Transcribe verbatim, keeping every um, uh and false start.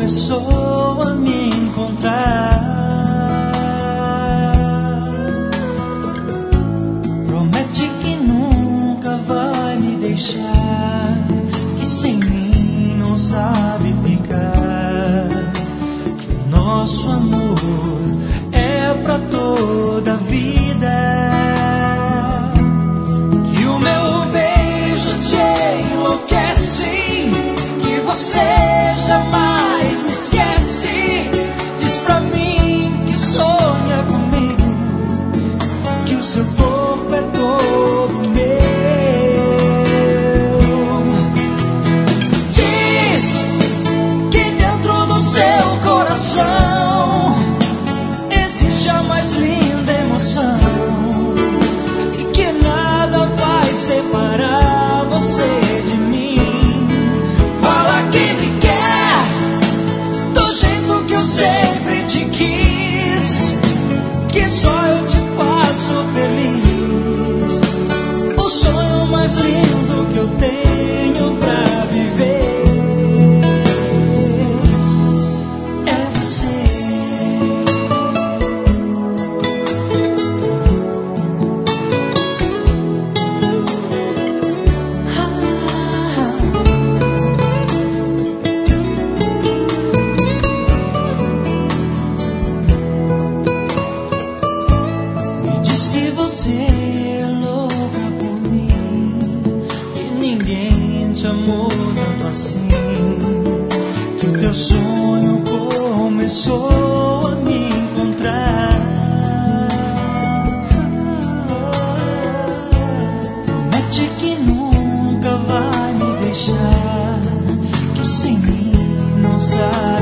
começou a me encontrar. Promete que nunca vai me deixar, que sem mim não sabe ficar, que o nosso amor é pra toda a vida, que o meu beijo te enlouquece, que você jamais me esquece. Diz pra mim que sonha comigo, que o seu corpo é todo meu. Diz que dentro do seu coração existe a mais linda emoção, e que nada vai separar você de mim. Fala que me quer do jeito que eu sempre te quis, que só eu te faço feliz. O sonho mais lindo que eu tenho pra viver é você. Me diz que você é louca por mim, que ninguém te amou tanto assim, que o teu sonho começou a me encontrar. Promete que nunca vai me deixar, que sem mim não sabe